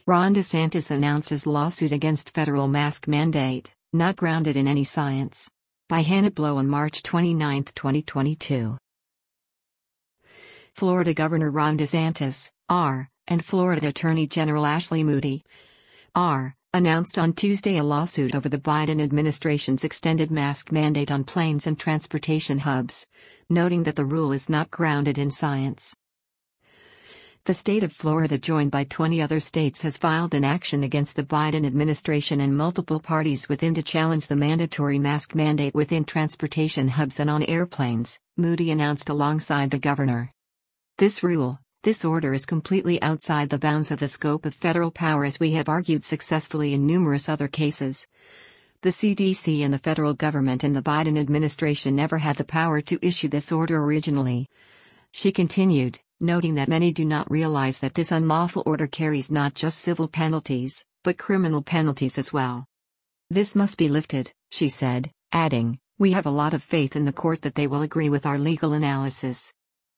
Ron DeSantis announces lawsuit against federal mask mandate, not grounded in any science. By Hannah Blow on March 29, 2022. Florida Governor Ron DeSantis, R., and Florida Attorney General Ashley Moody, R., announced on Tuesday a lawsuit over the Biden administration's extended mask mandate on planes and transportation hubs, noting that the rule is not grounded in science. The state of Florida, joined by 20 other states, has filed an action against the Biden administration and multiple parties within to challenge the mandatory mask mandate within transportation hubs and on airplanes, Moody announced alongside the governor. This order is completely outside the bounds of the scope of federal power, as we have argued successfully in numerous other cases. The CDC and the federal government and the Biden administration never had the power to issue this order originally. She continued, noting that many do not realize that this unlawful order carries not just civil penalties, but criminal penalties as well. This must be lifted, she said, adding, "We have a lot of faith in the court that they will agree with our legal analysis.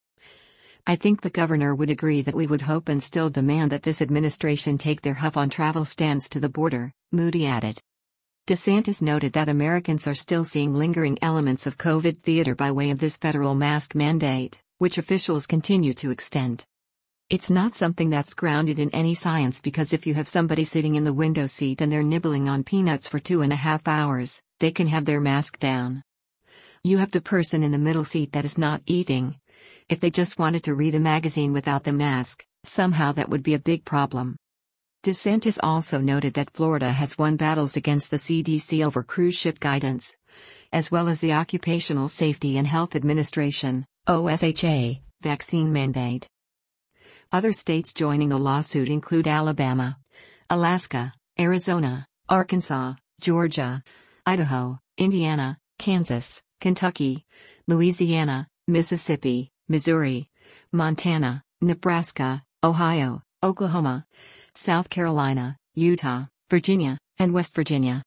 I think the governor would agree that we would hope and still demand that this administration take their huff on travel stance to the border," Moody added. DeSantis noted that Americans are still seeing lingering elements of COVID theater by way of this federal mask mandate, which officials continue to extend. "It's not something that's grounded in any science, because if you have somebody sitting in the window seat and they're nibbling on peanuts for 2.5 hours, they can have their mask down. You have the person in the middle seat that is not eating. If they just wanted to read a magazine without the mask, somehow that would be a big problem." DeSantis also noted that Florida has won battles against the CDC over cruise ship guidance, as well as the Occupational Safety and Health Administration, OSHA, vaccine mandate. Other states joining the lawsuit include Alabama, Alaska, Arizona, Arkansas, Georgia, Idaho, Indiana, Kansas, Kentucky, Louisiana, Mississippi, Missouri, Montana, Nebraska, Ohio, Oklahoma, South Carolina, Utah, Virginia, and West Virginia.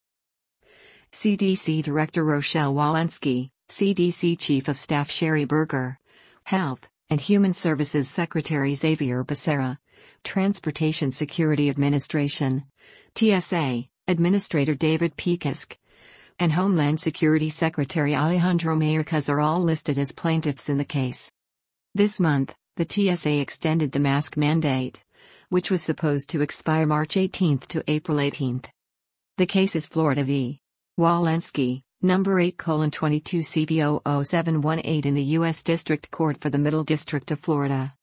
CDC Director Rochelle Walensky, CDC Chief of Staff Sherry Berger, Health and Human Services Secretary Xavier Becerra, Transportation Security Administration, TSA, Administrator David Pekisk, and Homeland Security Secretary Alejandro Mayorkas are all listed as plaintiffs in the case. This month, the TSA extended the mask mandate, which was supposed to expire March 18 to April 18. The case is Florida v. Walensky, number 8:22 CB00718 in the U.S. District Court for the Middle District of Florida.